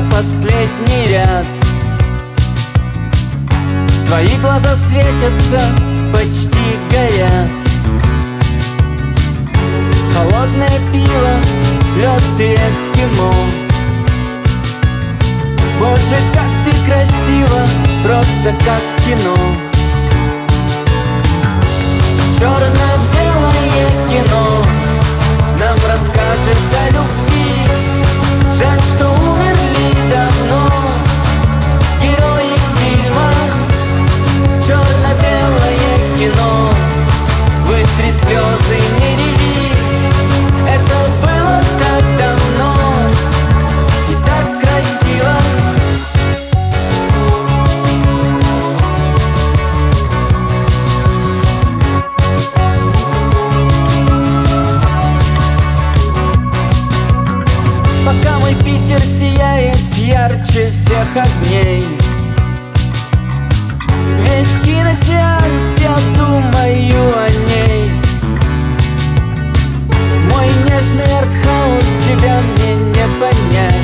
последний ряд. Твои глаза светятся, почти горят. Холодное пиво, лед и эскимо. Боже, как ты красива, просто как в кино. Черно-белое кино нам расскажет о любви. Жаль, что умерли давно герои фильма. Черно-белое кино, вытри слезы, не реви. Это было так давно и так красиво. Пока мой Питер сияет ярче всех огней, весь киносеанс я думаю о ней. Мой нежный артхаус, тебя мне не понять.